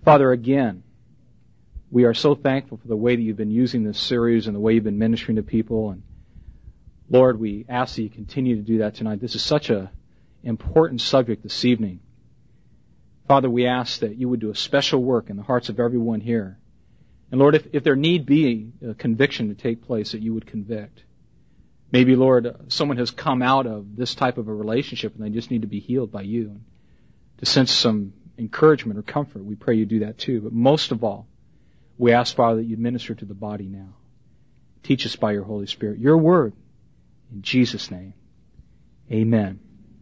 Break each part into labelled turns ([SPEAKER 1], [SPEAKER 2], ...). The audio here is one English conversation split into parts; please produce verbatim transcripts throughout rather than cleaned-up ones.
[SPEAKER 1] Father, again, we are so thankful for the way that you've been using this series and the way you've been ministering to people. And Lord, we ask that you continue to do that tonight. This is such an important subject this evening. Father, we ask that you would do a special work in the hearts of everyone here. And Lord, if, if there need be a conviction to take place, that you would convict. Maybe, Lord, someone has come out of this type of a relationship and they just need to be healed by you. And to sense some encouragement or comfort, we pray you do that too. But most of all, we ask, Father, that you'd minister to the body now. Teach us by your Holy Spirit your word. In Jesus' name, amen.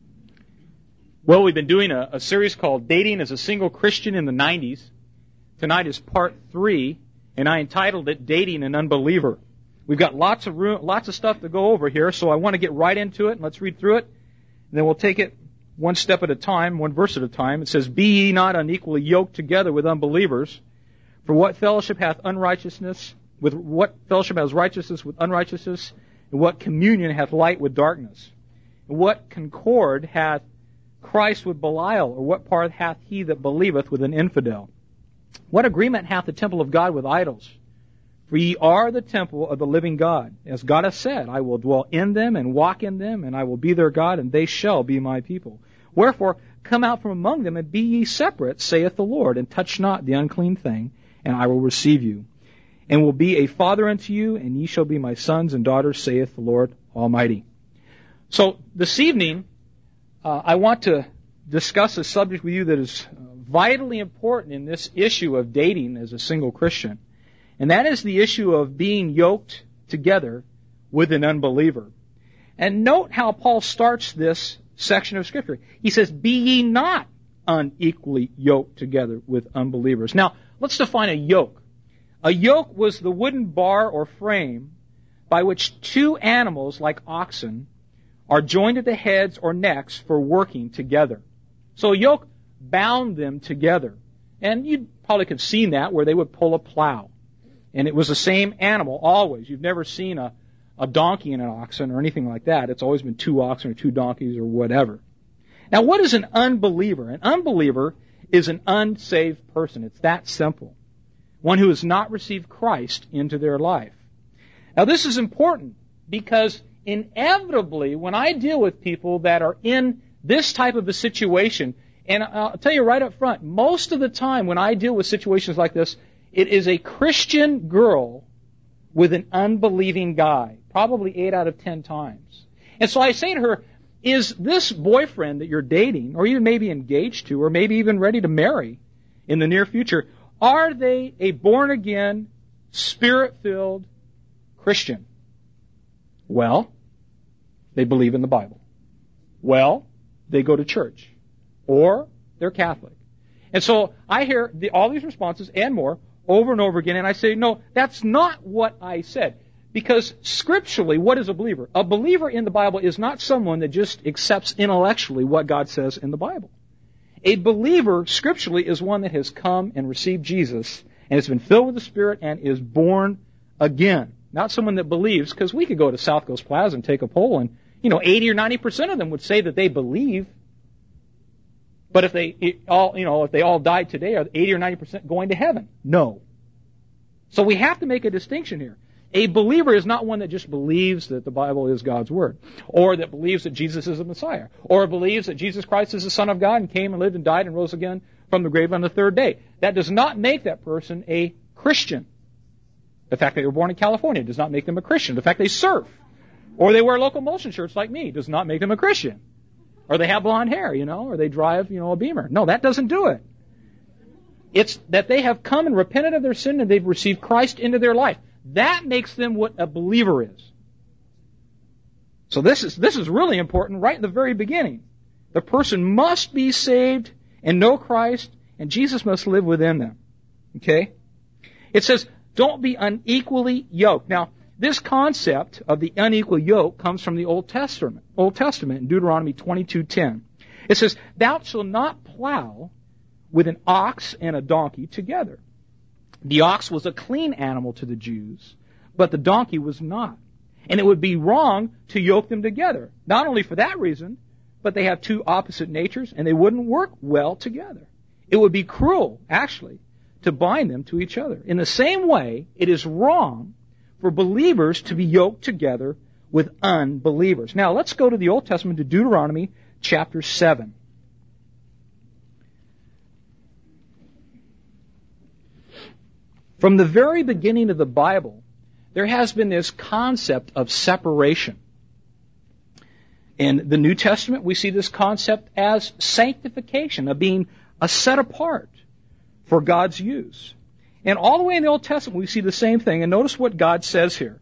[SPEAKER 1] Well, we've been doing a, a series called Dating as a Single Christian in the nineties. Tonight is part three, and I entitled it Dating an Unbeliever. We've got lots of room, lots of stuff to go over here, so I want to get right into it, and let's read through it. And then we'll take it one step at a time, one verse at a time. It says, Be ye not unequally yoked together with unbelievers, for what fellowship hath unrighteousness, with what fellowship has righteousness with unrighteousness, and what communion hath light with darkness? And what concord hath Christ with Belial, or what part hath he that believeth with an infidel? What agreement hath the temple of God with idols? For ye are the temple of the living God. As God hath said, I will dwell in them and walk in them, and I will be their God, and they shall be my people. Wherefore, come out from among them, and be ye separate, saith the Lord, and touch not the unclean thing, and I will receive you. And will be a father unto you, and ye shall be my sons and daughters, saith the Lord Almighty. So, this evening, uh, I want to discuss a subject with you that is vitally important in this issue of dating as a single Christian. And that is the issue of being yoked together with an unbeliever. And note how Paul starts this section of Scripture. He says, Be ye not unequally yoked together with unbelievers. Now, let's define a yoke. A yoke was the wooden bar or frame by which two animals, like oxen, are joined at the heads or necks for working together. So a yoke bound them together. And you probably could have seen that where they would pull a plow. And it was the same animal always. You've never seen a, a donkey and an oxen or anything like that. It's always been two oxen or two donkeys or whatever. Now, what is an unbeliever? An unbeliever is an unsaved person. It's that simple. One who has not received Christ into their life. Now, this is important because inevitably, when I deal with people that are in this type of a situation, and I'll tell you right up front, most of the time when I deal with situations like this, it is a Christian girl with an unbelieving guy, probably eight out of ten times. And so I say to her, is this boyfriend that you're dating, or even maybe engaged to, or maybe even ready to marry in the near future, are they a born-again, Spirit-filled Christian? Well, they believe in the Bible. Well, they go to church. Or they're Catholic. And so I hear the, all these responses and more over and over again, and I say, no, that's not what I said. Because scripturally, what is a believer? A believer in the Bible is not someone that just accepts intellectually what God says in the Bible. A believer, scripturally, is one that has come and received Jesus and has been filled with the Spirit and is born again. Not someone that believes, because we could go to South Coast Plaza and take a poll, and, you know, eighty or ninety percent of them would say that they believe. But if they all, you know, if they all died today, are eighty or ninety percent going to heaven? No. So we have to make a distinction here. A believer is not one that just believes that the Bible is God's Word, or that believes that Jesus is the Messiah, or believes that Jesus Christ is the Son of God and came and lived and died and rose again from the grave on the third day. That does not make that person a Christian. The fact that they were born in California does not make them a Christian. The fact they surf, or they wear locomotion shirts like me, does not make them a Christian. Or they have blonde hair, you know, or they drive, you know, a Beamer. No, that doesn't do it. It's that they have come and repented of their sin and they've received Christ into their life. That makes them what a believer is. So this is this is really important right in the very beginning. The person must be saved and know Christ, and Jesus must live within them. Okay? It says, don't be unequally yoked. Now, this concept of the unequal yoke comes from the Old Testament. Old Testament in Deuteronomy twenty-two ten. It says, "Thou shalt not plow with an ox and a donkey together." The ox was a clean animal to the Jews, but the donkey was not. And it would be wrong to yoke them together. Not only for that reason, but they have two opposite natures, and they wouldn't work well together. It would be cruel, actually, to bind them to each other. In the same way, it is wrong for believers to be yoked together with unbelievers. Now, let's go to the Old Testament, to Deuteronomy chapter seven. From the very beginning of the Bible, there has been this concept of separation. In the New Testament, we see this concept as sanctification, of being a set apart for God's use. And all the way in the Old Testament, we see the same thing. And notice what God says here.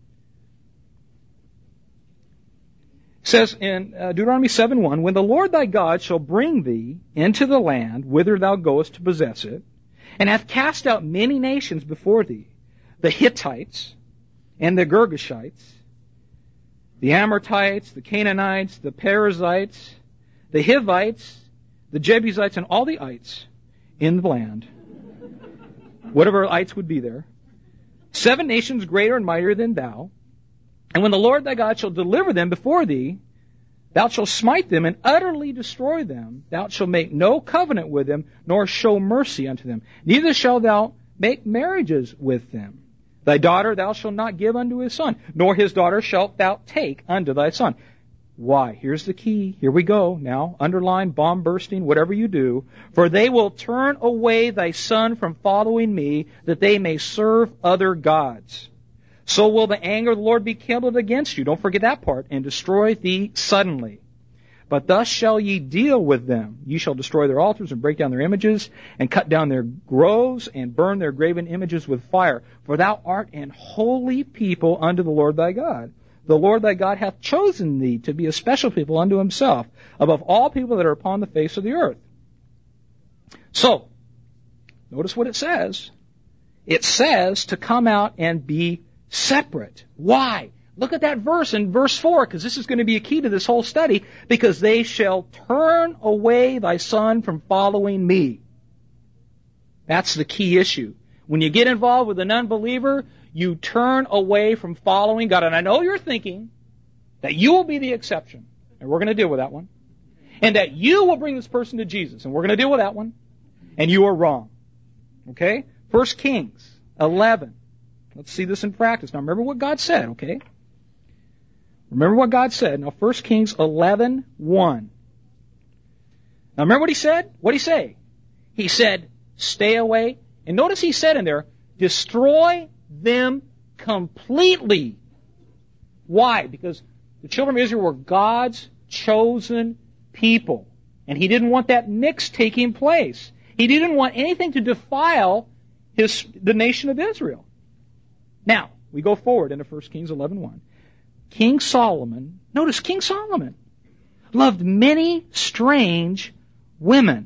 [SPEAKER 1] It says in uh, Deuteronomy seven one, when the Lord thy God shall bring thee into the land whither thou goest to possess it, and hath cast out many nations before thee, the Hittites, and the Girgashites, the Amorites, the Canaanites, the Perizzites, the Hivites, the Jebusites, and all the ites in the land, whatever ites would be there, seven nations greater and mightier than thou, and when the Lord thy God shall deliver them before thee, thou shalt smite them and utterly destroy them. Thou shalt make no covenant with them, nor show mercy unto them. Neither shalt thou make marriages with them. Thy daughter thou shalt not give unto his son, nor his daughter shalt thou take unto thy son. Why? Here's the key. Here we go. Now, underline, bomb bursting, whatever you do. For they will turn away thy son from following me, that they may serve other gods. So will the anger of the Lord be kindled against you. Don't forget that part. And destroy thee suddenly. But thus shall ye deal with them. Ye shall destroy their altars and break down their images and cut down their groves and burn their graven images with fire. For thou art an holy people unto the Lord thy God. The Lord thy God hath chosen thee to be a special people unto himself, above all people that are upon the face of the earth. So, notice what it says. It says to come out and be separate. Why? Look at that verse in verse four, because this is going to be a key to this whole study. Because they shall turn away thy son from following me. That's the key issue. When you get involved with an unbeliever, you turn away from following God. And I know you're thinking that you will be the exception. And we're going to deal with that one. And that you will bring this person to Jesus. And we're going to deal with that one. And you are wrong. Okay? First Kings eleven. Let's see this in practice. Now remember what God said, okay? Remember what God said. Now First Kings eleven one. Now remember what he said? What did he say? He said, stay away. And notice he said in there, destroy them completely. Why? Because the children of Israel were God's chosen people. And he didn't want that mix taking place. He didn't want anything to defile his, the nation of Israel. Now, we go forward into First Kings eleven one. King Solomon, notice King Solomon, loved many strange women.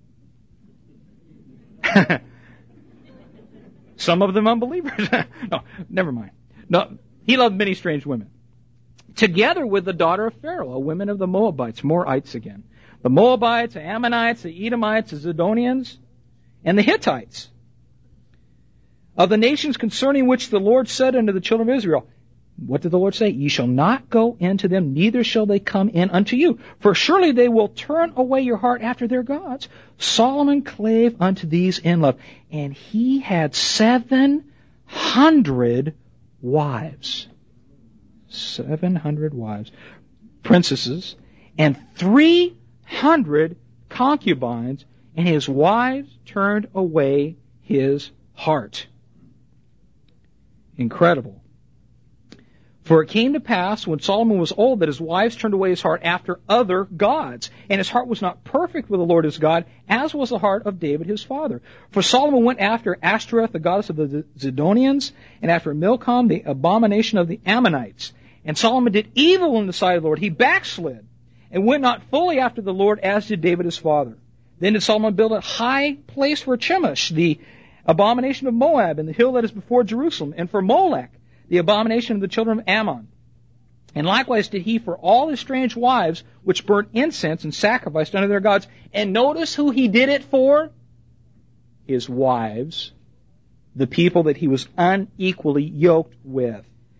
[SPEAKER 1] Some of them unbelievers. No, never mind. No, he loved many strange women. Together with the daughter of Pharaoh, a woman of the Moabites, more ites again. The Moabites, the Ammonites, the Edomites, the Zidonians, and the Hittites. Of the nations concerning which the Lord said unto the children of Israel, what did the Lord say? Ye shall not go into them, neither shall they come in unto you. For surely they will turn away your heart after their gods. Solomon clave unto these in love. And he had seven hundred wives. Seven hundred wives. Princesses. And three hundred concubines. And his wives turned away his heart. Incredible. For it came to pass, when Solomon was old, that his wives turned away his heart after other gods. And his heart was not perfect with the Lord his God, as was the heart of David his father. For Solomon went after Ashtoreth, the goddess of the Zidonians, and after Milcom, the abomination of the Ammonites. And Solomon did evil in the sight of the Lord. He backslid, and went not fully after the Lord, as did David his father. Then did Solomon build a high place for Chemosh, the abomination of Moab, and the hill that is before Jerusalem, and for Molech, the abomination of the children of Ammon. And likewise did he for all his strange wives, which burnt incense and sacrificed unto their gods. And notice who he did it for? His wives, the people that he was unequally yoked with.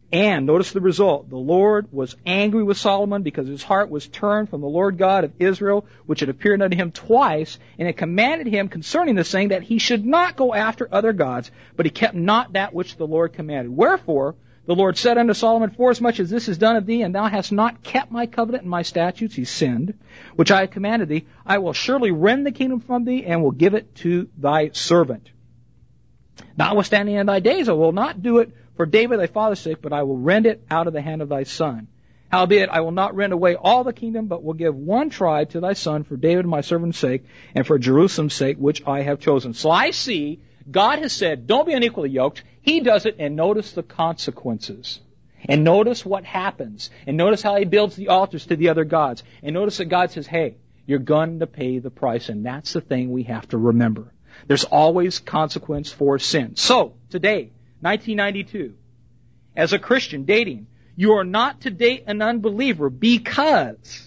[SPEAKER 2] And notice the result. The Lord was angry with Solomon because his heart was turned from the Lord God of Israel, which had appeared unto him twice, and had commanded him concerning this thing that he should not go after other gods, but he kept not that which the Lord commanded. Wherefore the Lord said unto Solomon, forasmuch as this is done of thee, and thou hast not kept my covenant and my statutes, he sinned, which I have commanded thee, I will surely rend the kingdom from thee, and will give it to thy servant. Notwithstanding in thy days I will not do it for David thy father's sake, but I will rend it out of the hand of thy son. Howbeit, I will not rend away all the kingdom, but will give one tribe to thy son for David my servant's sake, and for Jerusalem's sake, which I have chosen. So I see, God has said, don't be unequally yoked. He does it, and notice the consequences. And notice what happens. And notice how he builds the altars to the other gods. And notice that God says, hey, you're going to pay the price, and that's the thing we have to remember. There's always consequence for sin. So, today, nineteen ninety-two, as a Christian dating, you are not to date an unbeliever because,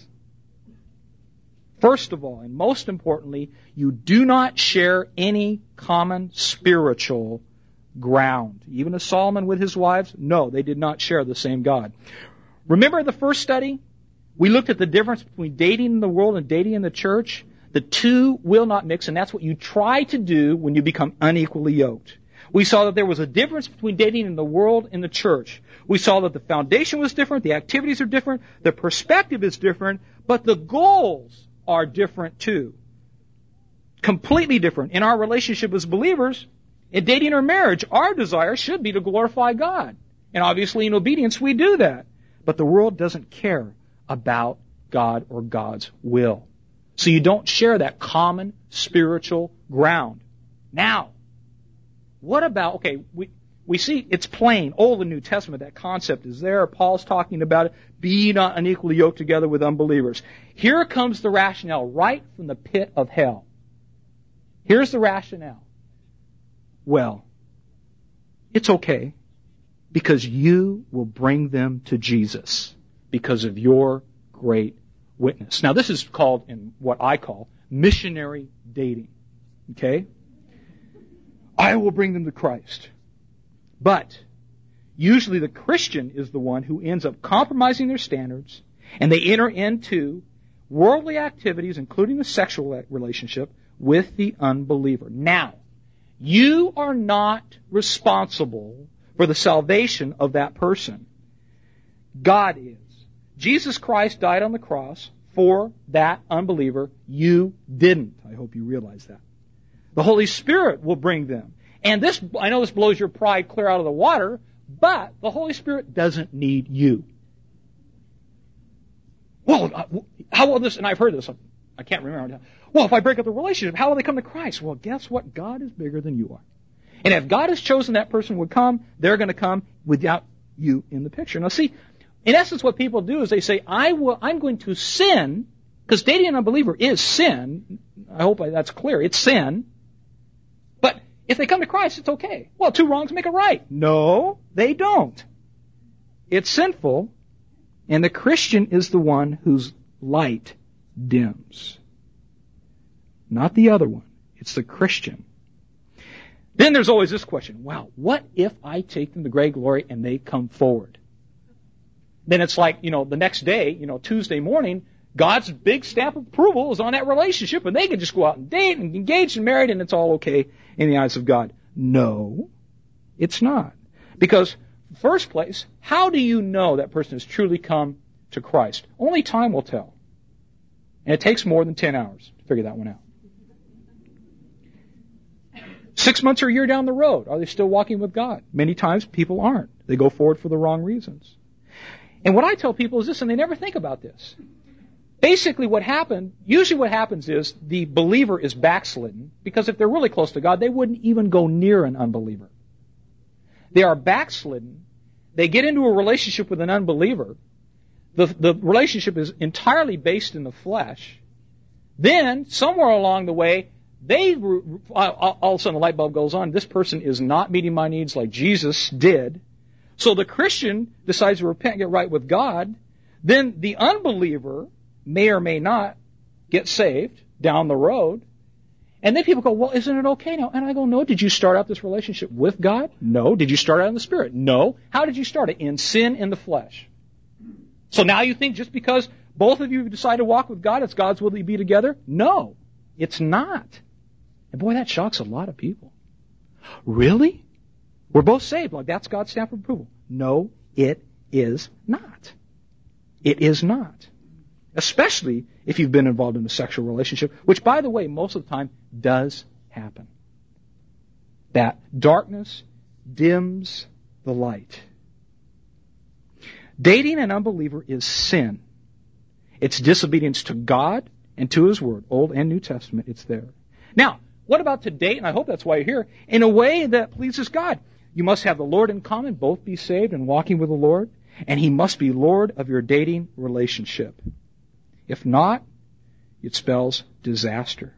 [SPEAKER 2] first of all, and most importantly, you do not share any common spiritual ground. Even as Solomon with his wives, no, they did not share the same God. Remember the first study? We looked at the difference between dating in the world and dating in the church. The two will not mix, and that's what you try to do when you become unequally yoked. We saw that there was a difference between dating in the world and the church. We saw that the foundation was different, the activities are different, the perspective is different, but the goals are different too. Completely different. In our relationship as believers, in dating or marriage, our desire should be to glorify God. And obviously in obedience we do that. But the world doesn't care about God or God's will. So you don't share that common spiritual ground. Now, what about, okay, we, we see it's plain, Old and New Testament, that concept is there. Paul's talking about it. Be not unequally yoked together with unbelievers. Here comes the rationale right from the pit of hell. Here's the rationale. Well, it's okay because you will bring them to Jesus because of your great witness. Now, this is called, in what I call, missionary dating. Okay? I will bring them to Christ. But usually the Christian is the one who ends up compromising their standards, and they enter into worldly activities, including the sexual relationship, with the unbeliever. Now, you are not responsible for the salvation of that person. God is. Jesus Christ died on the cross for that unbeliever. You didn't. I hope you realize that. The Holy Spirit will bring them. And this, I know this blows your pride clear out of the water, but the Holy Spirit doesn't need you. Well, how will this, and I've heard this, I can't remember. Well, if I break up the relationship, how will they come to Christ? Well, guess what? God is bigger than you are. And if God has chosen that person would come, they're going to come without you in the picture. Now see, in essence what people do is they say, I will, I'm going to sin, because dating an unbeliever is sin. I hope that's clear. It's sin. But if they come to Christ, it's okay. Well, two wrongs make a right. No, they don't. It's sinful, and the Christian is the one whose light dims. Not the other one. It's the Christian. Then there's always this question, wow, what if I take them to great glory and they come forward? Then it's like, you know, the next day, you know, Tuesday morning, God's big stamp of approval is on that relationship, and they can just go out and date and engage and married, and it's all okay in the eyes of God. No, it's not. Because, first place, how do you know that person has truly come to Christ? Only time will tell. And it takes more than ten hours to figure that one out. Six months or a year down the road, are they still walking with God? Many times people aren't. They go forward for the wrong reasons. And what I tell people is this, and they never think about this. Basically what happened, usually what happens is the believer is backslidden, because if they're really close to God, they wouldn't even go near an unbeliever. They are backslidden. They get into a relationship with an unbeliever. The, the relationship is entirely based in the flesh. Then, somewhere along the way, they all of a sudden the light bulb goes on. This person is not meeting my needs like Jesus did. So the Christian decides to repent and get right with God. Then the unbeliever may or may not get saved down the road. And then people go, well, isn't it okay now? And I go, no. Did you start out this relationship with God? No. Did you start out in the Spirit? No. How did you start it? In sin in the flesh. So now you think just because both of you decide to walk with God, it's God's will that you be together? No, it's not. And boy, that shocks a lot of people. Really? We're both saved. Like that's God's stamp of approval. No, it is not. It is not. Especially if you've been involved in a sexual relationship, which, by the way, most of the time does happen. That darkness dims the light. Dating an unbeliever is sin. It's disobedience to God and to His Word, Old and New Testament. It's there. Now, what about to date, and I hope that's why you're here, in a way that pleases God? You must have the Lord in common, both be saved and walking with the Lord, and He must be Lord of your dating relationship. If not, it spells disaster.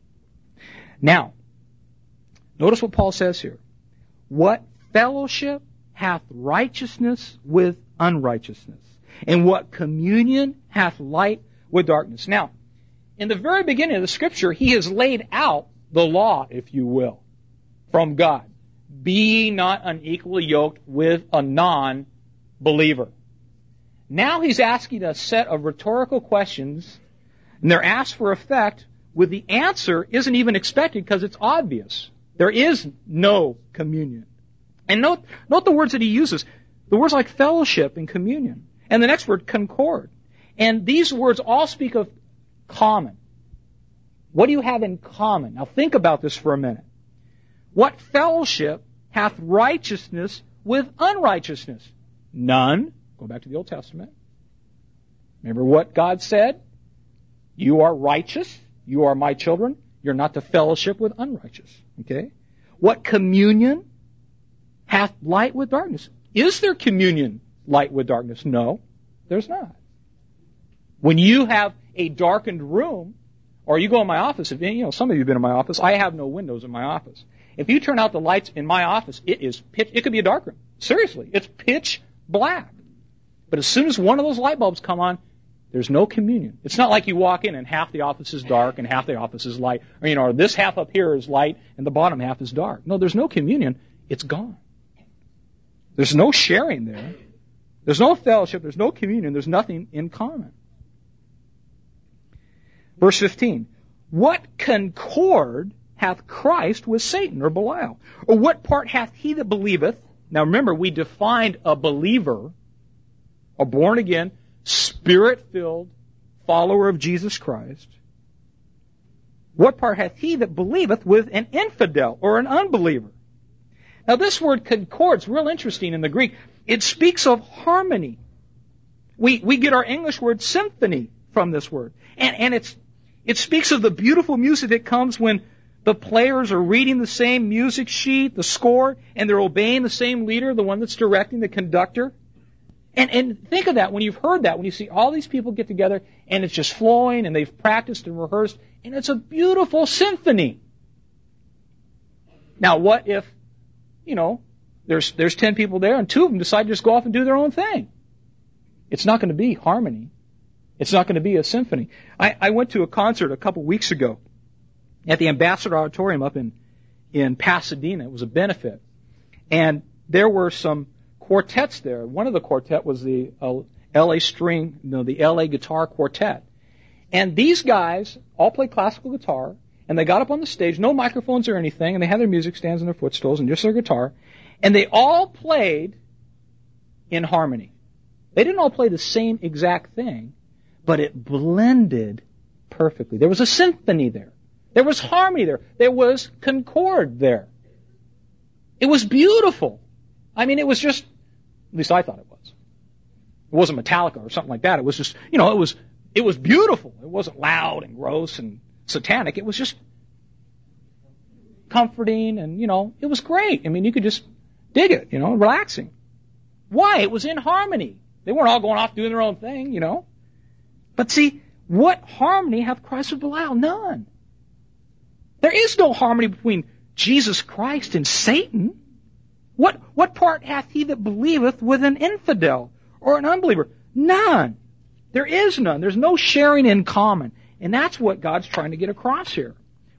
[SPEAKER 2] Now, notice what Paul says here. What fellowship hath righteousness with unrighteousness? And what communion hath light with darkness? Now, in the very beginning of the Scripture, he has laid out the law, if you will, from God. Be ye not unequally yoked with a non-believer. Now he's asking a set of rhetorical questions, and they're asked for effect, with the answer isn't even expected because it's obvious. There is no communion. And note, note the words that he uses. The words like fellowship and communion. And the next word, concord. And these words all speak of common. What do you have in common? Now think about this for a minute. What fellowship hath righteousness with unrighteousness? None. Go back to the Old Testament. Remember what God said? You are righteous. You are my children. You're not to fellowship with unrighteous. Okay? What communion hath light with darkness? Is there communion light with darkness? No, there's not. When you have a darkened room, or you go in my office, if you know, some of you have been in my office, I have no windows in my office. If you turn out the lights in my office, it is pitch, it could be a dark room. Seriously, it's pitch black. But as soon as one of those light bulbs come on, there's no communion. It's not like you walk in and half the office is dark and half the office is light. Or, you know, or this half up here is light and the bottom half is dark. No, there's no communion. It's gone. There's no sharing there. There's no fellowship. There's no communion. There's nothing in common. Verse fifteen. What concord hath Christ with Satan or Belial? Or what part hath he that believeth? Now remember, we defined a believer, a born-again, Spirit-filled follower of Jesus Christ. What part hath he that believeth with an infidel or an unbeliever? Now this word concord is real interesting in the Greek. It speaks of harmony. We we get our English word symphony from this word. And, and it's it speaks of the beautiful music that comes when the players are reading the same music sheet, the score, and they're obeying the same leader, the one that's directing, the conductor. And, and think of that when you've heard that, when you see all these people get together and it's just flowing and they've practiced and rehearsed, and it's a beautiful symphony. Now what if, you know, there's there's ten people there and two of them decide to just go off and do their own thing? It's not going to be harmony. It's not going to be a symphony. I, I went to a concert a couple weeks ago at the Ambassador Auditorium up in, in Pasadena. It was a benefit. And there were some quartets there. One of the quartet was the uh, L A String, no, the L A Guitar Quartet. And these guys all play classical guitar, and they got up on the stage, no microphones or anything, and they had their music stands and their footstools and just their guitar, and they all played in harmony. They didn't all play the same exact thing, but it blended perfectly. There was a symphony there. There was harmony there. There was concord there. It was beautiful. I mean, it was just, at least I thought it was. It wasn't Metallica or something like that. It was just, you know, it was, it was beautiful. It wasn't loud and gross and satanic. It was just comforting and, you know, it was great. I mean, you could just dig it, you know, relaxing. Why? It was in harmony. They weren't all going off doing their own thing, you know. But see, what harmony hath Christ with Belial? None. There is no harmony between Jesus Christ and Satan. What, what part hath he that believeth with an infidel or an unbeliever? None. There is none. There's no sharing in common. And that's what God's trying to get across here.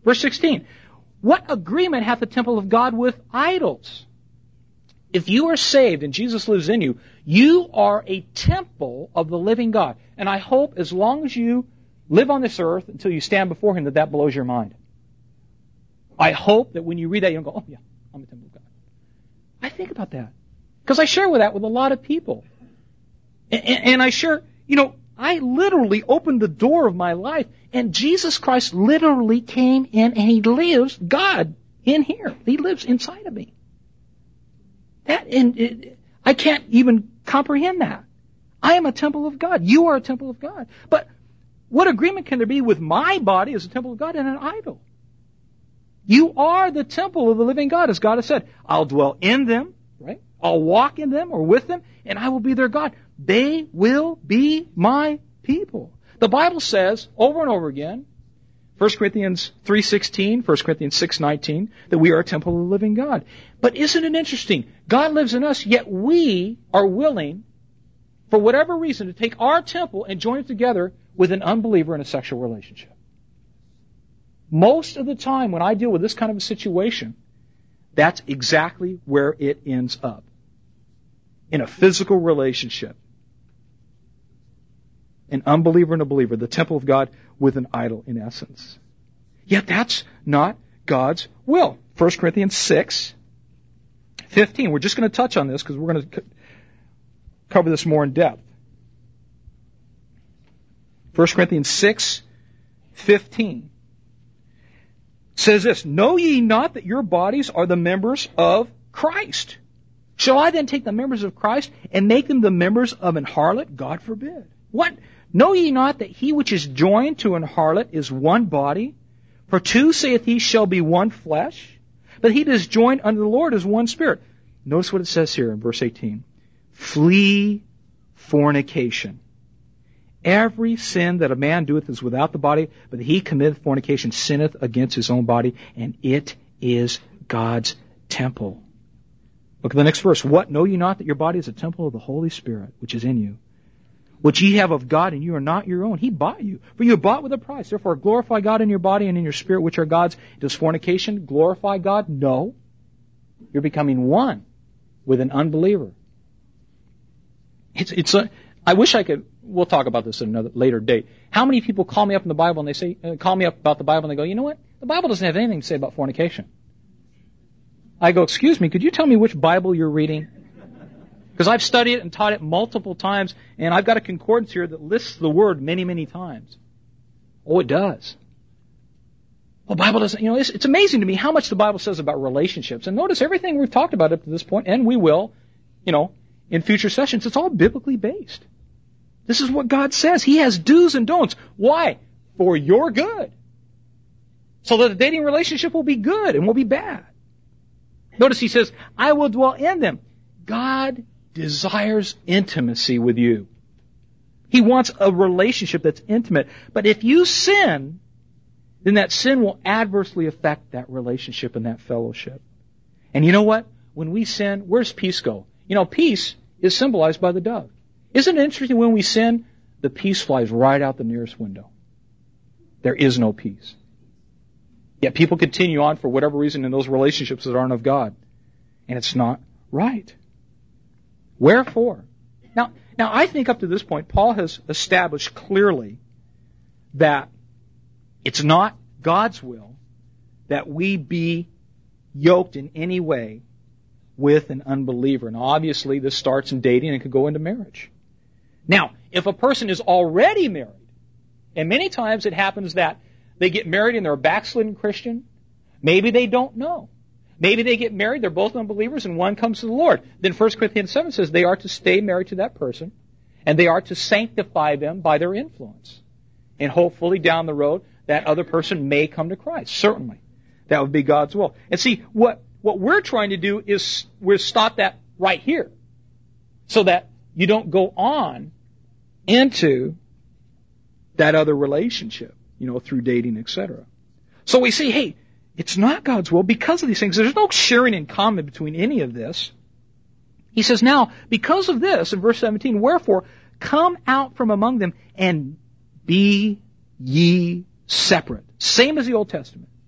[SPEAKER 2] Verse sixteen. What agreement hath the temple of God with idols? If you are saved and Jesus lives in you, you are a temple of the living God. And I hope as long as you live on this earth until you stand before Him that that blows your mind. I hope that when you read that you don't go, oh yeah, I'm a temple of God. I think about that. Because I share with that with a lot of people. And, and I share, you know, I literally opened the door of my life and Jesus Christ literally came in and He lives, God, in here. He lives inside of me. That, and it, I can't even comprehend that. I am a temple of God. You are a temple of God. But what agreement can there be with my body as a temple of God and an idol? You are the temple of the living God, as God has said. I'll dwell in them, right? I'll walk in them or with them, and I will be their God. They will be my people. The Bible says over and over again, First Corinthians three sixteen, First Corinthians six nineteen, that we are a temple of the living God. But isn't it interesting? God lives in us, yet we are willing, for whatever reason, to take our temple and join it together with an unbeliever in a sexual relationship. Most of the time when I deal with this kind of a situation, that's exactly where it ends up. In a physical relationship. An unbeliever and a believer, the temple of God with an idol in essence. Yet that's not God's will. First Corinthians six fifteen. We're just going to touch on this because we're going to cover this more in depth. First Corinthians six fifteen says this, know ye not that your bodies are the members of Christ? Shall I then take the members of Christ and make them the members of an harlot? God forbid. What? Know ye not that he which is joined to an harlot is one body? For two, saith he, shall be one flesh. But he that is joined unto the Lord is one spirit. Notice what it says here in verse eighteen. Flee fornication. Every sin that a man doeth is without the body, but he committeth fornication, sinneth against his own body, and it is God's temple. Look at the next verse. What? Know ye not that your body is a temple of the Holy Spirit, which is in you, which ye have of God, and you are not your own. He bought you. For you are bought with a price. Therefore glorify God in your body and in your spirit, which are God's. Does fornication glorify God? No. You're becoming one with an unbeliever. It's, it's a, I wish I could, we'll talk about this at another later date. How many people call me up in the Bible and they say, uh, call me up about the Bible and they go, you know what? The Bible doesn't have anything to say about fornication. I go, excuse me, could you tell me which Bible you're reading? Because I've studied it and taught it multiple times, and I've got a concordance here that lists the word many, many times. Oh, it does. Well, the Bible doesn't, you know, it's, it's amazing to me how much the Bible says about relationships. And notice everything we've talked about up to this point, and we will, you know, in future sessions, it's all biblically based. This is what God says. He has do's and don'ts. Why? For your good. So that the dating relationship will be good and will be bad. Notice he says, I will dwell in them. God desires intimacy with you. He wants a relationship that's intimate. But if you sin, then that sin will adversely affect that relationship and that fellowship. And you know what? When we sin, where's peace go? You know, peace is symbolized by the dove. Isn't it interesting when we sin, the peace flies right out the nearest window. There is no peace. Yet people continue on for whatever reason in those relationships that aren't of God. And it's not right. Wherefore? Now, now I think up to this point, Paul has established clearly that it's not God's will that we be yoked in any way with an unbeliever. And obviously this starts in dating and could go into marriage. Now, if a person is already married, and many times it happens that they get married and they're a backslidden Christian, maybe they don't know. Maybe they get married, they're both unbelievers, and one comes to the Lord. Then First Corinthians seven says they are to stay married to that person, and they are to sanctify them by their influence. And hopefully down the road, that other person may come to Christ. Certainly. That would be God's will. And see, what, what we're trying to do is we're stop that right here, so that you don't go on into that other relationship, you know, through dating, et cetera. So we see, hey, it's not God's will because of these things. There's no sharing in common between any of this. He says, now, because of this, in verse seventeen, wherefore, come out from among them and be ye separate. Same as the Old Testament.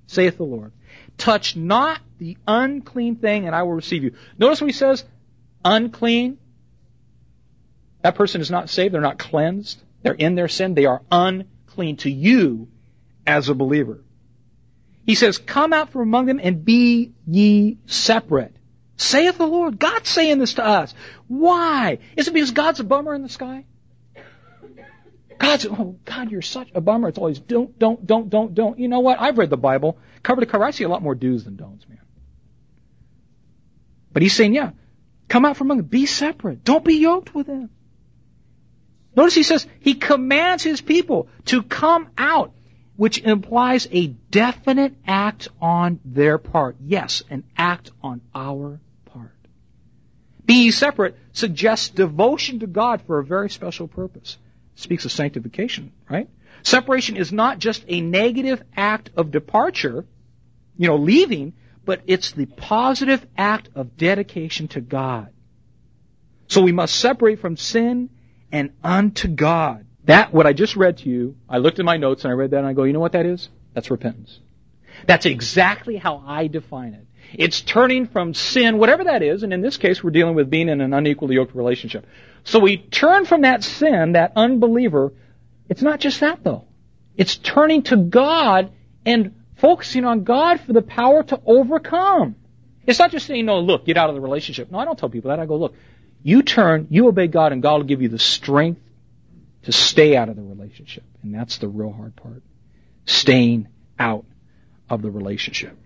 [SPEAKER 2] saith the Lord. Touch not the unclean thing, and I will receive you. Notice when he says unclean, that person is not saved. They're not cleansed. They're in their sin. They are unclean to you as a believer. He says, come out from among them and be ye separate. Saith the Lord. God's saying this to us. Why? Is it because God's a bummer in the sky? God's, oh, God, you're such a bummer. It's always don't, don't, don't, don't, don't. You know what? I've read the Bible cover to cover. I see a lot more do's than don'ts, man. But he's saying, yeah, come out from among them. Be separate. Don't be yoked with them. Notice he says he commands his people to come out, which implies a definite act on their part. Yes, an act on our part. Being separate suggests devotion to God for a very special purpose. It speaks of sanctification, right? Separation is not just a negative act of departure, you know, leaving, but it's the positive act of dedication to God. So we must separate from sin and unto God. That, what I just read to you, I looked at my notes and I read that and I go, you know what that is? That's repentance. That's exactly how I define it. It's turning from sin, whatever that is, and in this case we're dealing with being in an unequally yoked relationship. So we turn from that sin, that unbeliever. It's not just that though. It's turning to God and focusing on God for the power to overcome. It's not just saying, no, look, get out of the relationship. No, I don't tell people that. I go, look, you turn, you obey God, and God will give you the strength to stay out of the relationship. And that's the real hard part. Staying out of the relationship.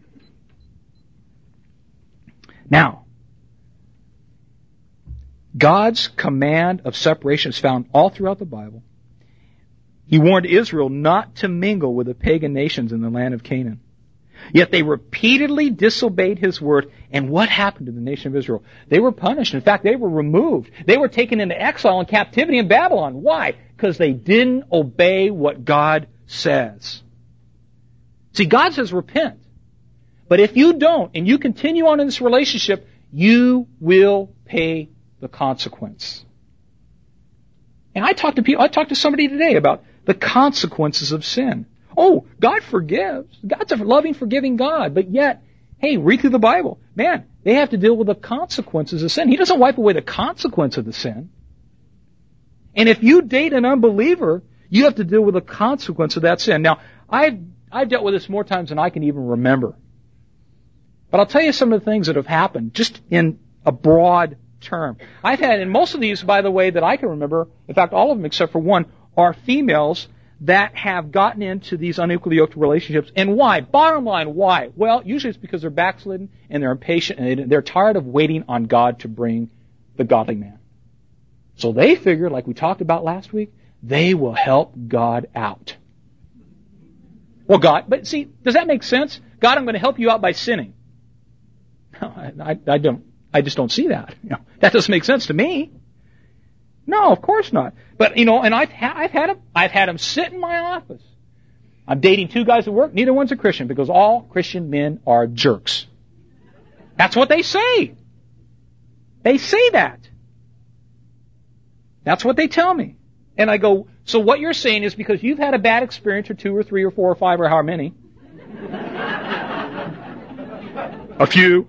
[SPEAKER 2] Now, God's command of separation is found all throughout the Bible. He warned Israel not to mingle with the pagan nations in the land of Canaan. Yet they repeatedly disobeyed his word. And what happened to the nation of Israel? They were punished. In fact, they were removed. They were taken into exile and captivity in Babylon. Why? Because they didn't obey what God says. See, God says repent. But if you don't, and you continue on in this relationship, you will pay the consequence. And I talked to people, I talked to somebody today about the consequences of sin. Oh, God forgives. God's a loving, forgiving God. But yet, hey, read through the Bible. Man, they have to deal with the consequences of sin. He doesn't wipe away the consequence of the sin. And if you date an unbeliever, you have to deal with the consequence of that sin. Now, I've, I've dealt with this more times than I can even remember. But I'll tell you some of the things that have happened, just in a broad term. I've had, and most of these, by the way, that I can remember, in fact, all of them except for one, are females that have gotten into these unequally yoked relationships. And why? Bottom line, why? Well, usually it's because they're backslidden and they're impatient and they're tired of waiting on God to bring the godly man. So they figure, like we talked about last week, they will help God out. Well, God, but see, does that make sense? God, I'm going to help you out by sinning. No, I, I, I don't. I just don't see that. You know, that doesn't make sense to me. No, of course not. But you know, and I've ha- I've had them. I've had them sit in my office. I'm dating two guys at work. Neither one's a Christian because all Christian men are jerks. That's what they say. They say that. That's what they tell me. And I go, so what you're saying is because you've had a bad experience or two or three or four or five or however many. A few.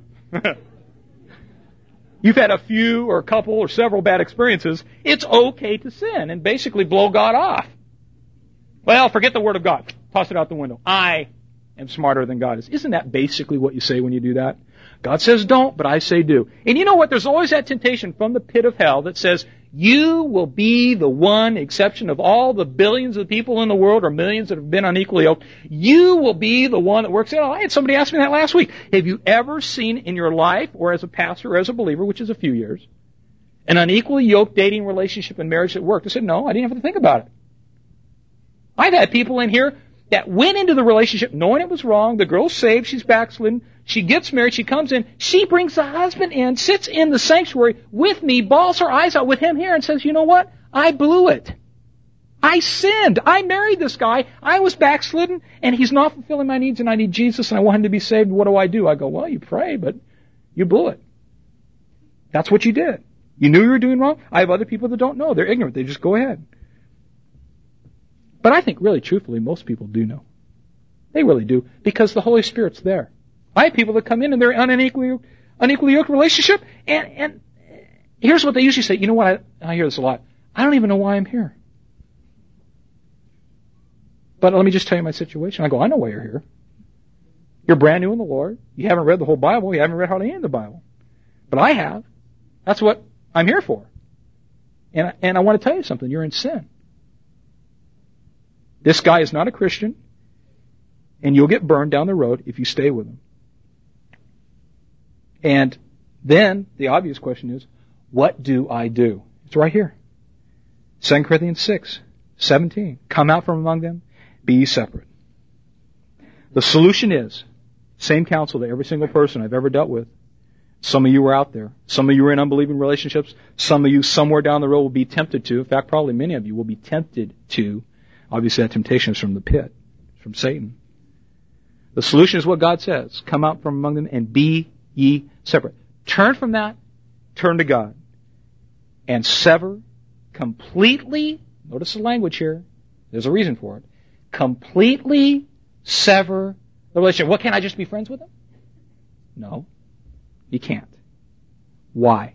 [SPEAKER 2] You've had a few or a couple or several bad experiences. It's okay to sin and basically blow God off. Well, forget the Word of God. Toss it out the window. I am smarter than God is. Isn't that basically what you say when you do that? God says don't, but I say do. And you know what? There's always that temptation from the pit of hell that says, you will be the one exception of all the billions of people in the world or millions that have been unequally yoked. You will be the one that works it out. I had somebody ask me that last week. Have you ever seen in your life, or as a pastor or as a believer, which is a few years, an unequally yoked dating relationship and marriage that worked? I said, no, I didn't have to think about it. I've had people in here that went into the relationship knowing it was wrong. The girl's saved, she's backslidden. She gets married, she comes in, she brings the husband in, sits in the sanctuary with me, bawls her eyes out with him here and says, you know what? I blew it. I sinned. I married this guy. I was backslidden and he's not fulfilling my needs and I need Jesus and I want him to be saved. What do I do? I go, well, you pray, but you blew it. That's what you did. You knew you were doing wrong. I have other people that don't know. They're ignorant. They just go ahead. But I think really truthfully most people do know. They really do, because the Holy Spirit's there. I have people that come in and they're in an unequally, unequally yoked relationship, and, and here's what they usually say. You know what? I, I hear this a lot. I don't even know why I'm here. But let me just tell you my situation. I go, I know why you're here. You're brand new in the Lord. You haven't read the whole Bible. You haven't read hardly any of the Bible. But I have. That's what I'm here for. And, and I want to tell you something. You're in sin. This guy is not a Christian, and you'll get burned down the road if you stay with him. And then the obvious question is, what do I do? It's right here. Second Corinthians six, seventeen. Come out from among them, be ye separate. The solution is, same counsel to every single person I've ever dealt with. Some of you were out there. Some of you are in unbelieving relationships. Some of you somewhere down the road will be tempted to. In fact, probably many of you will be tempted to. Obviously, that temptation is from the pit, from Satan. The solution is what God says. Come out from among them and be ye separate. Turn from that. Turn to God. And sever completely, notice the language here. There's a reason for it. Completely sever the relationship. What, can't I just be friends with him? No. You can't. Why?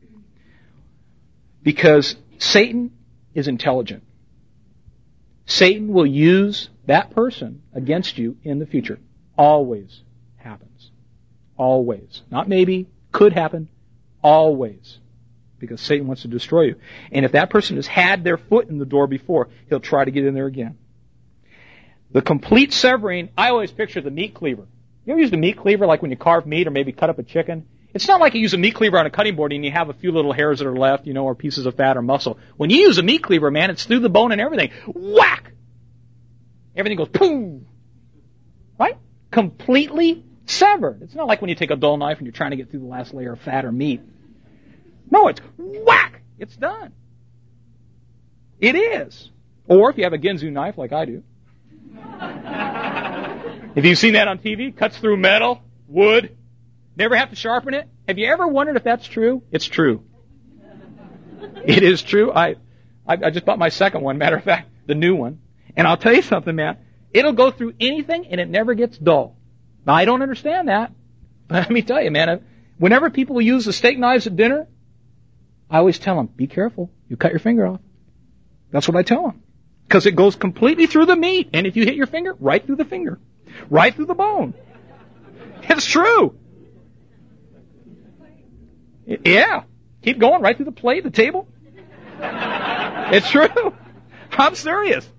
[SPEAKER 2] Because Satan is intelligent. Satan will use that person against you in the future. Always happens. Always. Not maybe. Could happen. Always. Because Satan wants to destroy you. And if that person has had their foot in the door before, he'll try to get in there again. The complete severing, I always picture the meat cleaver. You ever use the meat cleaver like when you carve meat or maybe cut up a chicken? It's not like you use a meat cleaver on a cutting board and you have a few little hairs that are left, you know, or pieces of fat or muscle. When you use a meat cleaver, man, it's through the bone and everything. Whack! Everything goes poof! Right? Completely severed. It's not like when you take a dull knife and you're trying to get through the last layer of fat or meat. No, it's whack! It's done. It is. Or if you have a Ginsu knife like I do. If you've seen that on T V, cuts through metal, wood, never have to sharpen it. Have you ever wondered if that's true? It's true. It is true. I, I, I just bought my second one, matter of fact, the new one. And I'll tell you something, man. It'll go through anything and it never gets dull. Now, I don't understand that. But let me tell you, man, whenever people use the steak knives at dinner, I always tell them, be careful. You cut your finger off. That's what I tell them. Because it goes completely through the meat. And if you hit your finger, right through the finger. Right through the bone. It's true. Yeah. Keep going right through the plate, the table. It's true. I'm serious.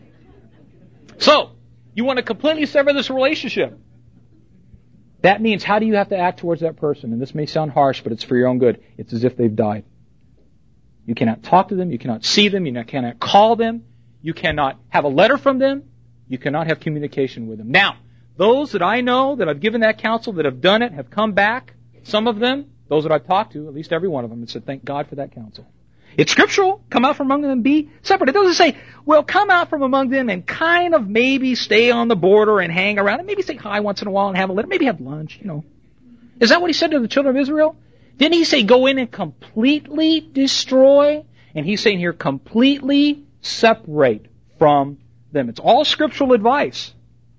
[SPEAKER 2] So, you want to completely sever this relationship. That means, how do you have to act towards that person? And this may sound harsh, but it's for your own good. It's as if they've died. You cannot talk to them. You cannot see them. You cannot call them. You cannot have a letter from them. You cannot have communication with them. Now, those that I know that I've given that counsel, that have done it, have come back. Some of them, those that I've talked to, at least every one of them, and said, thank God for that counsel. It's scriptural. Come out from among them and be separate. It doesn't say, well, come out from among them and kind of maybe stay on the border and hang around and maybe say hi once in a while and have a letter. Maybe have lunch, you know. Is that what he said to the children of Israel? Didn't he say go in and completely destroy? And he's saying here completely separate from them. It's all scriptural advice.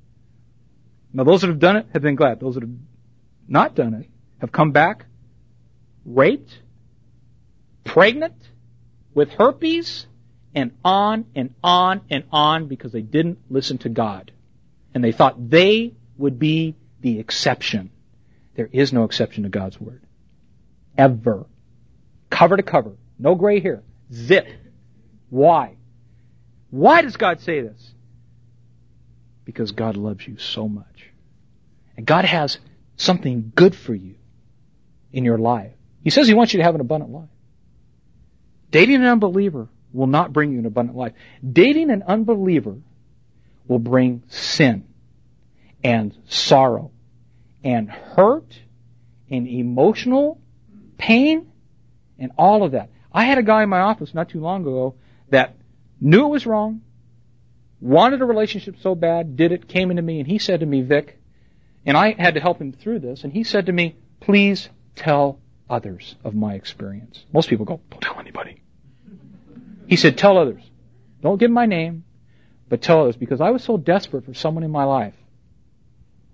[SPEAKER 2] Now, those that have done it have been glad. Those that have not done it have come back raped, pregnant, with herpes, and on and on and on because they didn't listen to God. And they thought they would be the exception. There is no exception to God's word. Ever. Cover to cover. No gray hair. Zip. Why? Why does God say this? Because God loves you so much. And God has something good for you in your life. He says He wants you to have an abundant life. Dating an unbeliever will not bring you an abundant life. Dating an unbeliever will bring sin and sorrow and hurt and emotional pain and all of that. I had a guy in my office not too long ago that knew it was wrong, wanted a relationship so bad, did it, came into me, and he said to me, Vic, and I had to help him through this, and he said to me, please tell others of my experience. Most people go, don't tell anybody. He said, tell others. Don't give my name, but tell others, because I was so desperate for someone in my life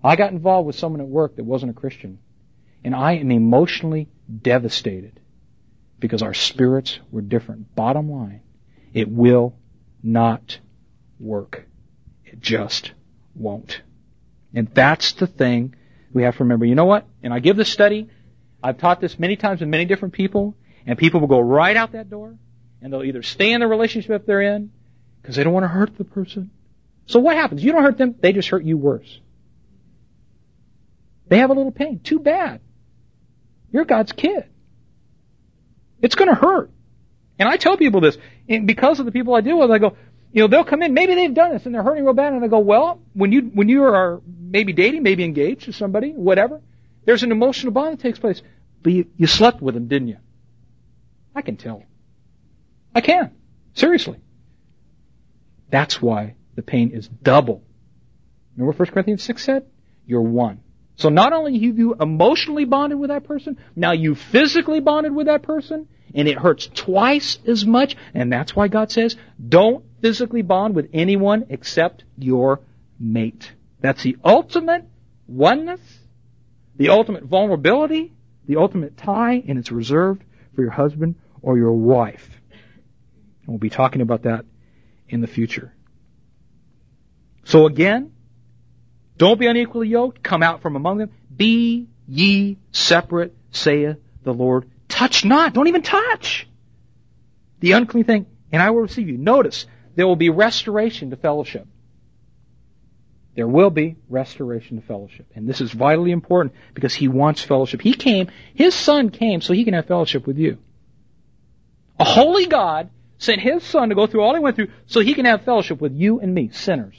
[SPEAKER 2] I got involved with someone at work that wasn't a Christian, and I am emotionally devastated because our spirits were different. Bottom line, it will not work. It just won't. And that's the thing we have to remember. You know what? And I give this study, I've taught this many times with many different people, and people will go right out that door, and they'll either stay in the relationship they're in because they don't want to hurt the person. So what happens? You don't hurt them, they just hurt you worse. They have a little pain. Too bad. You're God's kid. It's going to hurt. And I tell people this, and because of the people I deal with, I go, you know, they'll come in, maybe they've done this, and they're hurting real bad, and I go, well, when you when you are maybe dating, maybe engaged to somebody, whatever, there's an emotional bond that takes place. But you, you slept with them, didn't you? I can tell. I can. Seriously. That's why the pain is double. Remember what First Corinthians six said? You're one. So not only have you emotionally bonded with that person, now you physically bonded with that person, and it hurts twice as much, and that's why God says, don't physically bond with anyone except your mate. That's the ultimate oneness, the ultimate vulnerability, the ultimate tie, and it's reserved for your husband or your wife. And we'll be talking about that in the future. So again, don't be unequally yoked. Come out from among them. Be ye separate, saith the Lord. Touch not. Don't even touch the unclean thing, and I will receive you. Notice, there will be restoration to fellowship. There will be restoration to fellowship. And this is vitally important because He wants fellowship. He came, His Son came so He can have fellowship with you. A holy God sent His Son to go through all He went through so He can have fellowship with you and me, sinners.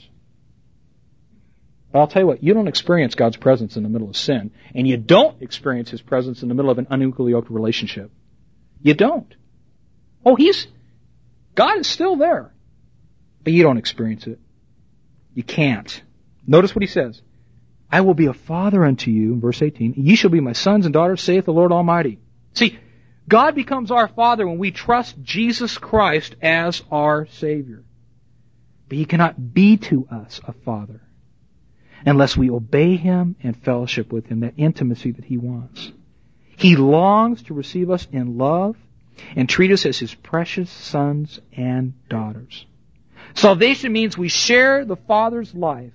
[SPEAKER 2] But I'll tell you what, you don't experience God's presence in the middle of sin, and you don't experience His presence in the middle of an unequally yoked relationship. You don't. Oh, He's, God is still there, but you don't experience it. You can't. Notice what He says. I will be a father unto you, in verse eighteen, ye shall be my sons and daughters, saith the Lord Almighty. See, God becomes our Father when we trust Jesus Christ as our Savior. But He cannot be to us a Father unless we obey Him and fellowship with Him, that intimacy that He wants. He longs to receive us in love and treat us as His precious sons and daughters. Salvation means we share the Father's life,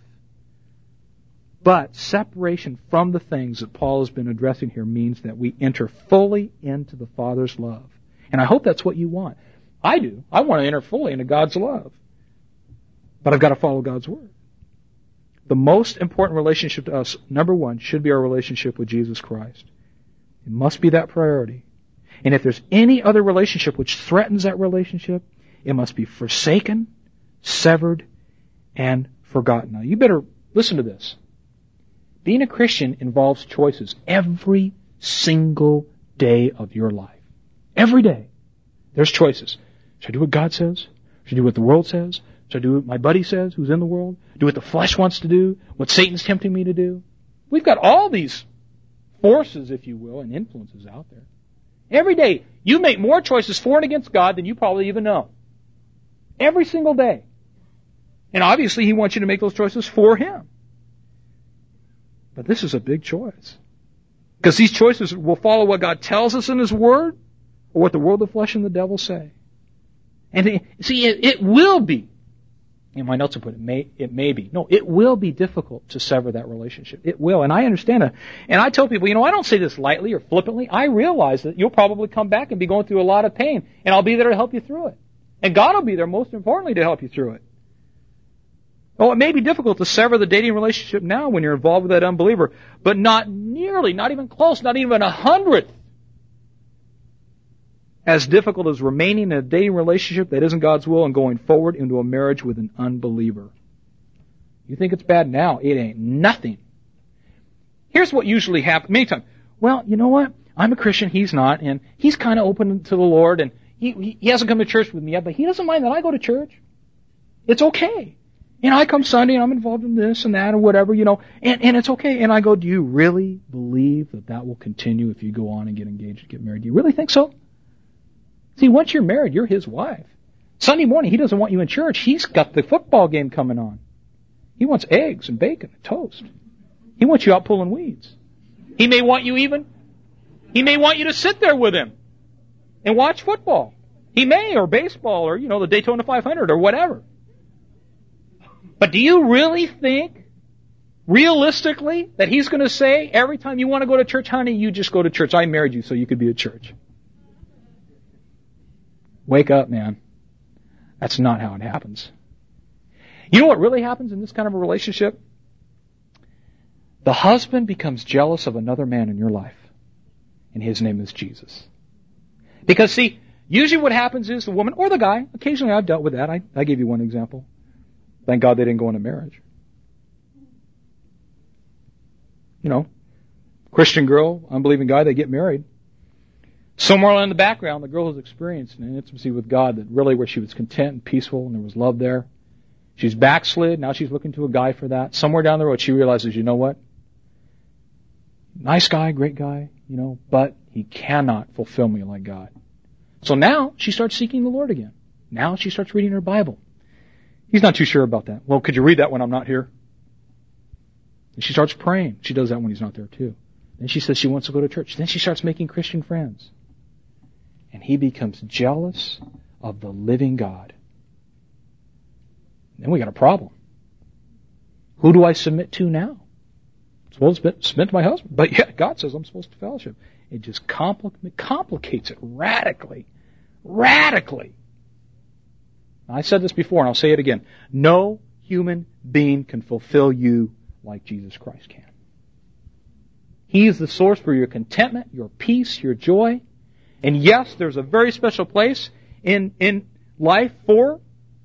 [SPEAKER 2] but separation from the things that Paul has been addressing here means that we enter fully into the Father's love. And I hope that's what you want. I do. I want to enter fully into God's love. But I've got to follow God's Word. The most important relationship to us, number one, should be our relationship with Jesus Christ. It must be that priority. And if there's any other relationship which threatens that relationship, it must be forsaken, severed, and forgotten. Now, you better listen to this. Being a Christian involves choices every single day of your life. Every day. There's choices. Should I do what God says? Should I do what the world says? Should I do what my buddy says, who's in the world? Do what the flesh wants to do? What Satan's tempting me to do? We've got all these forces, if you will, and influences out there. Every day, you make more choices for and against God than you probably even know. Every single day. And obviously, He wants you to make those choices for Him. But this is a big choice. Because these choices will follow what God tells us in His Word, or what the world, the flesh, and the devil say. And see, it, it will be, in my notes I put it may, it may be. No, it will be difficult to sever that relationship. It will, and I understand that. And I tell people, you know, I don't say this lightly or flippantly. I realize that you'll probably come back and be going through a lot of pain, and I'll be there to help you through it. And God will be there, most importantly, to help you through it. Oh, it may be difficult to sever the dating relationship now when you're involved with that unbeliever, but not nearly, not even close, not even a hundredth as difficult as remaining in a dating relationship that isn't God's will and going forward into a marriage with an unbeliever. You think it's bad now? It ain't nothing. Here's what usually happens many times. Well, you know what? I'm a Christian, he's not, and he's kind of open to the Lord, and he, he hasn't come to church with me yet, but he doesn't mind that I go to church. It's okay. You know, I come Sunday and I'm involved in this and that or whatever, you know, and, and it's okay. And I go, do you really believe that that will continue if you go on and get engaged and get married? Do you really think so? See, once you're married, you're his wife. Sunday morning, he doesn't want you in church. He's got the football game coming on. He wants eggs and bacon and toast. He wants you out pulling weeds. He may want you even, he may want you to sit there with him and watch football. He may, or baseball, or, you know, the Daytona five hundred, or whatever. But do you really think, realistically, that he's going to say, every time you want to go to church, honey, you just go to church. I married you so you could be at church. Wake up, man. That's not how it happens. You know what really happens in this kind of a relationship? The husband becomes jealous of another man in your life, and his name is Jesus. Because, see, usually what happens is the woman, or the guy, occasionally I've dealt with that. I, I gave you one example. Thank God they didn't go into marriage. You know, Christian girl, unbelieving guy, they get married. Somewhere in the background, the girl has experienced an intimacy with God that really where she was content and peaceful and there was love there. She's backslid. Now she's looking to a guy for that. Somewhere down the road, she realizes, you know what? Nice guy, great guy, you know, but he cannot fulfill me like God. So now she starts seeking the Lord again. Now she starts reading her Bible. He's not too sure about that. Well, could you read that when I'm not here? And she starts praying. She does that when he's not there too. Then she says she wants to go to church. Then she starts making Christian friends. And he becomes jealous of the living God. Then we got a problem. Who do I submit to now? I'm supposed to submit to my husband. But yet God says I'm supposed to fellowship. It just compli- complicates it radically. Radically. I said this before and I'll say it again. No human being can fulfill you like Jesus Christ can. He is the source for your contentment, your peace, your joy. And yes, there's a very special place in, in life for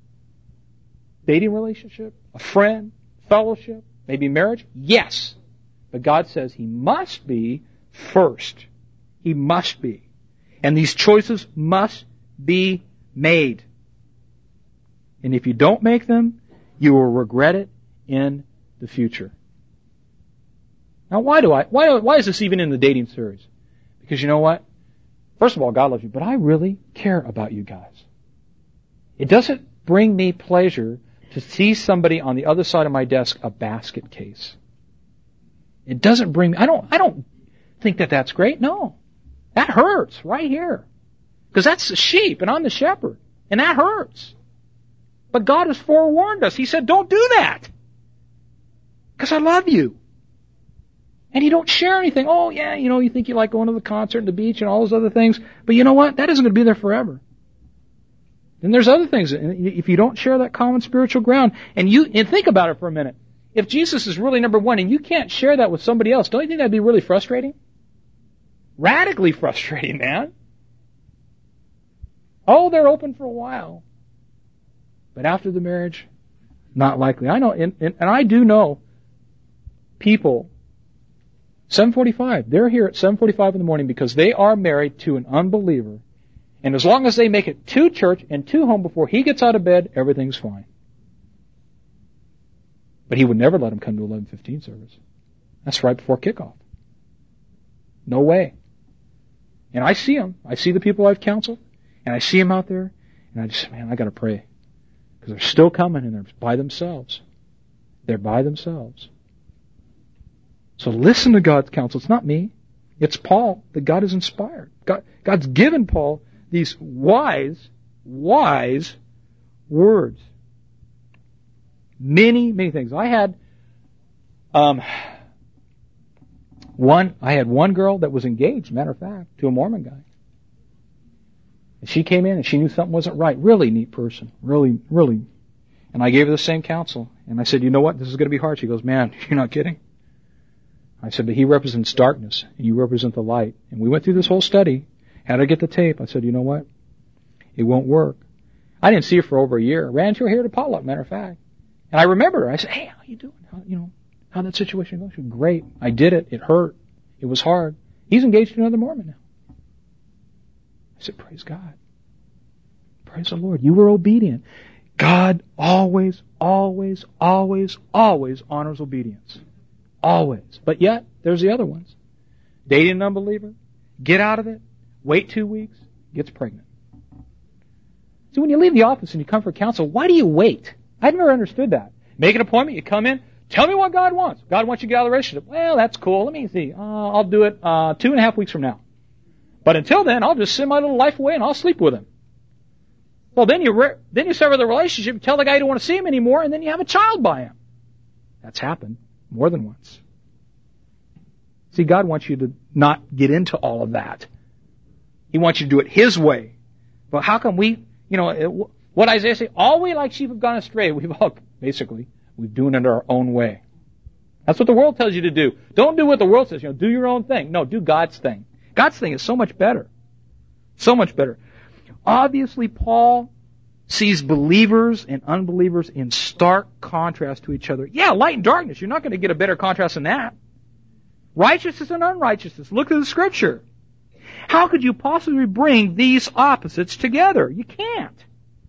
[SPEAKER 2] dating relationship, a friend, fellowship, maybe marriage. Yes. But God says He must be first. He must be. And these choices must be made. And if you don't make them, you will regret it in the future. Now, why do I, why, why is this even in the dating series? Because you know what? First of all, God loves you, but I really care about you guys. It doesn't bring me pleasure to see somebody on the other side of my desk a basket case. It doesn't bring me, I don't, I don't think that that's great. No. That hurts right here. Because that's the sheep and I'm the shepherd. And that hurts. But God has forewarned us. He said, don't do that. Because I love you. And you don't share anything. Oh, yeah, you know, you think you like going to the concert and the beach and all those other things. But you know what? That isn't going to be there forever. Then there's other things. If you don't share that common spiritual ground, and you and think about it for a minute. If Jesus is really number one and you can't share that with somebody else, don't you think that'd be really frustrating? Radically frustrating, man. Oh, they're open for a while. But after the marriage, not likely. I know, and, and, and I do know people, seven forty-five, they're here at seven forty-five in the morning because they are married to an unbeliever. And as long as they make it to church and to home before he gets out of bed, everything's fine. But he would never let him come to eleven fifteen service. That's right before kickoff. No way. And I see them. I see the people I've counseled, and I see them out there, and I just, man, I got to pray. Because they're still coming, and they're by themselves. They're by themselves. So listen to God's counsel. It's not me. It's Paul that God has inspired. God, God's given Paul these wise, wise words. Many, many things. I had um, one. I had one girl that was engaged, matter of fact, to a Mormon guy. And she came in and she knew something wasn't right. Really neat person. Really, really. And I gave her the same counsel. And I said, you know what? This is going to be hard. She goes, man, you're not kidding. I said, but he represents darkness and you represent the light. And we went through this whole study. Had her get the tape. I said, you know what? It won't work. I didn't see her for over a year. Ran into her here at a potluck, matter of fact. And I remember her. I said, hey, how you doing? How, you know, how'd that situation go? She said, great. I did it. It hurt. It was hard. He's engaged to another Mormon now. I said, praise God. Praise the Lord. You were obedient. God always, always, always, always honors obedience. Always. But yet, there's the other ones. Dating an unbeliever. Get out of it. Wait two weeks. Gets pregnant. See, when you leave the office and you come for counsel, why do you wait? I've never understood that. Make an appointment. You come in. Tell me what God wants. God wants you to get out of the relationship. Well, that's cool. Let me see. Uh, I'll do it uh, two and a half weeks from now. But until then, I'll just send my little life away and I'll sleep with him. Well, then you re- then you sever the relationship, you tell the guy you don't want to see him anymore, and then you have a child by him. That's happened more than once. See, God wants you to not get into all of that. He wants you to do it His way. But how come we, you know, it, what Isaiah says, all we like sheep have gone astray. We've all, basically, we're doing it our own way. That's what the world tells you to do. Don't do what the world says. You know, do your own thing. No, do God's thing. God's thing is so much better. So much better. Obviously, Paul sees believers and unbelievers in stark contrast to each other. Yeah, light and darkness. You're not going to get a better contrast than that. Righteousness and unrighteousness. Look at the Scripture. How could you possibly bring these opposites together? You can't.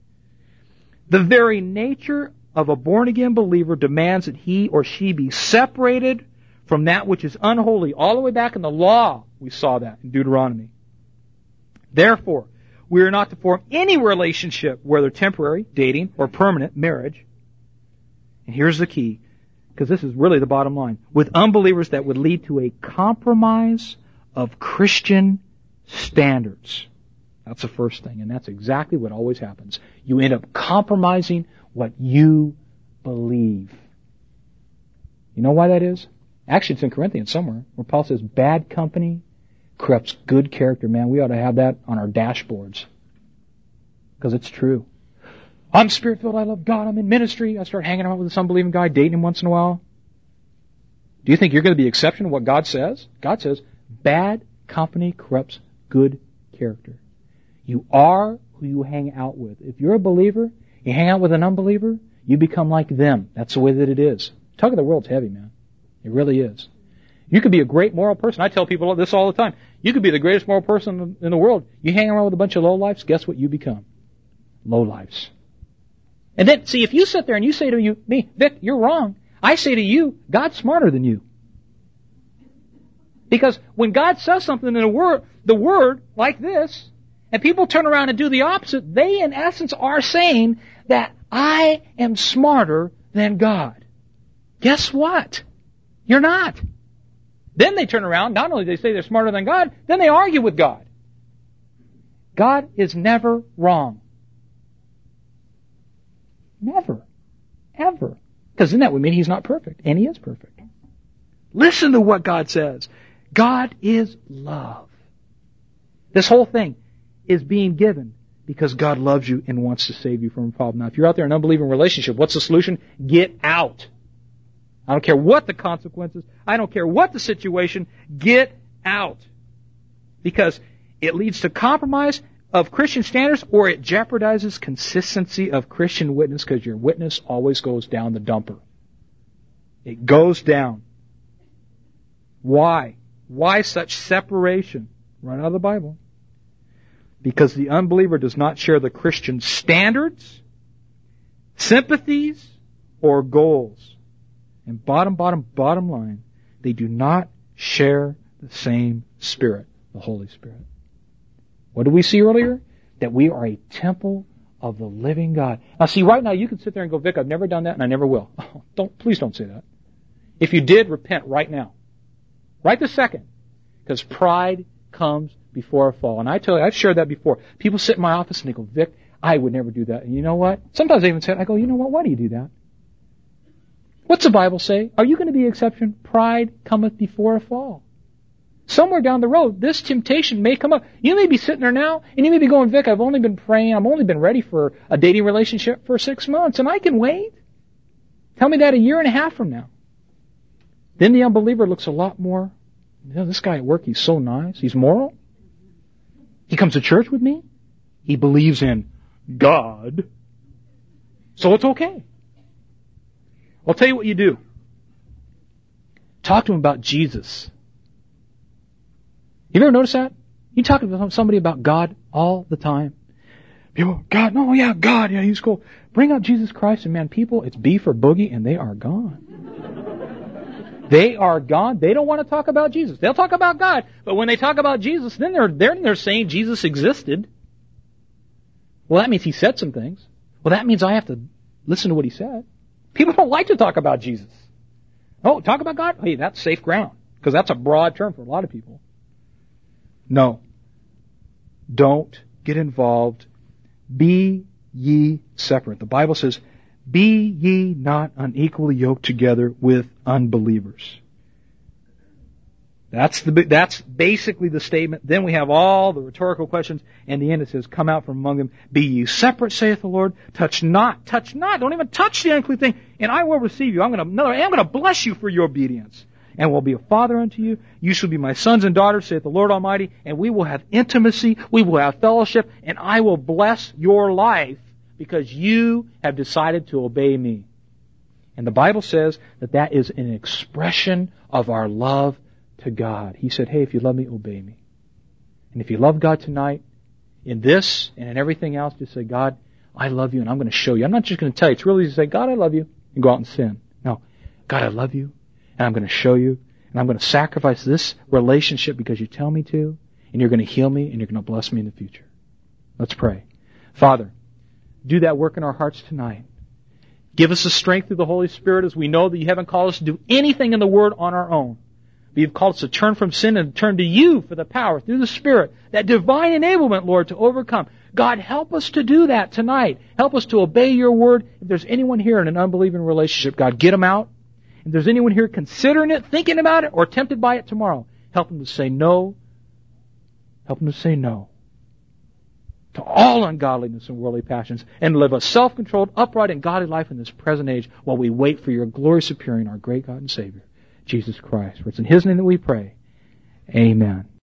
[SPEAKER 2] The very nature of a born-again believer demands that he or she be separated from that which is unholy. All the way back in the law, we saw that in Deuteronomy. Therefore, we are not to form any relationship, whether temporary, dating, or permanent, marriage. And here's the key, because this is really the bottom line, with unbelievers that would lead to a compromise of Christian standards. That's the first thing, and that's exactly what always happens. You end up compromising what you believe. You know why that is? Actually, it's in Corinthians somewhere, where Paul says, bad company corrupts good character. Man, we ought to have that on our dashboards. Because it's true. I'm Spirit-filled, I love God, I'm in ministry, I start hanging out with this unbelieving guy, dating him once in a while. Do you think you're going to be the exception to what God says? God says, bad company corrupts good character. You are who you hang out with. If you're a believer, you hang out with an unbeliever, you become like them. That's the way that it is. Talk of the world's heavy, man. It really is. You could be a great moral person. I tell people this all the time. You could be the greatest moral person in the world. You hang around with a bunch of lowlifes, guess what you become? Lowlifes. And then, see, if you sit there and you say to you, me, Vic, you're wrong. I say to you, God's smarter than you. Because when God says something in the word, the word, like this, and people turn around and do the opposite, they in essence are saying that I am smarter than God. Guess what? You're not. Then they turn around, not only do they say they're smarter than God, then they argue with God. God is never wrong. Never. Ever. Because then that would mean He's not perfect. And He is perfect. Listen to what God says. God is love. This whole thing is being given because God loves you and wants to save you from a problem. Now, if you're out there in an unbelieving relationship, what's the solution? Get out. I don't care what the consequences. I don't care what the situation. Get out. Because it leads to compromise of Christian standards, or it jeopardizes consistency of Christian witness, because your witness always goes down the dumper. It goes down. Why? Why such separation? Right out of the Bible. Because the unbeliever does not share the Christian standards, sympathies, or goals. And bottom, bottom, bottom line, they do not share the same Spirit, the Holy Spirit. What did we see earlier? That we are a temple of the living God. Now see, right now you can sit there and go, Vic, I've never done that and I never will. Oh, don't, please don't say that. If you did, repent right now. Right this second. Because pride comes before a fall. And I tell you, I've shared that before. People sit in my office and they go, Vic, I would never do that. And you know what? Sometimes they even say, I go, you know what? Why do you do that? What's the Bible say? Are you going to be the exception? Pride cometh before a fall. Somewhere down the road, this temptation may come up. You may be sitting there now, and you may be going, Vic, I've only been praying, I've only been ready for a dating relationship for six months, and I can wait. Tell me that a year and a half from now. Then the unbeliever looks a lot more, you know, this guy at work, he's so nice, he's moral. He comes to church with me. He believes in God. So it's okay. I'll tell you what you do. Talk to him about Jesus. You ever notice that? You talk to somebody about God all the time. People, God, no, yeah, God, yeah, He's cool. Bring up Jesus Christ, and man, people, it's beef or boogie, and they are gone. They are gone. They don't want to talk about Jesus. They'll talk about God, but when they talk about Jesus, then they're they're, they're saying Jesus existed. Well, that means He said some things. Well, that means I have to listen to what He said. People don't like to talk about Jesus. Oh, talk about God? Hey, that's safe ground. Because that's a broad term for a lot of people. No. Don't get involved. Be ye separate. The Bible says, be ye not unequally yoked together with unbelievers. That's the that's basically the statement. Then we have all the rhetorical questions. And the end it says, come out from among them. Be ye separate, saith the Lord. Touch not. Touch not. Don't even touch the unclean thing. And I will receive you. I'm going to, another, I'm going to bless you for your obedience. And will be a father unto you. You shall be my sons and daughters, saith the Lord Almighty. And we will have intimacy. We will have fellowship. And I will bless your life because you have decided to obey me. And the Bible says that that is an expression of our love to God. He said, hey, if you love me, obey me. And if you love God tonight, in this and in everything else, just say, God, I love you and I'm going to show you. I'm not just going to tell you. It's really easy to say, God, I love you, and go out and sin. No. God, I love you, and I'm going to show you, and I'm going to sacrifice this relationship because you tell me to, and you're going to heal me, and you're going to bless me in the future. Let's pray. Father, do that work in our hearts tonight. Give us the strength through the Holy Spirit as we know that you haven't called us to do anything in the Word on our own. But you've called us to turn from sin and turn to you for the power through the Spirit. That divine enablement, Lord, to overcome. God, help us to do that tonight. Help us to obey your word. If there's anyone here in an unbelieving relationship, God, get them out. If there's anyone here considering it, thinking about it, or tempted by it tomorrow, help them to say no. Help them to say no to all ungodliness and worldly passions and live a self-controlled, upright, and godly life in this present age while we wait for your glorious appearing, our great God and Savior, Jesus Christ. For it's in His name that we pray. Amen.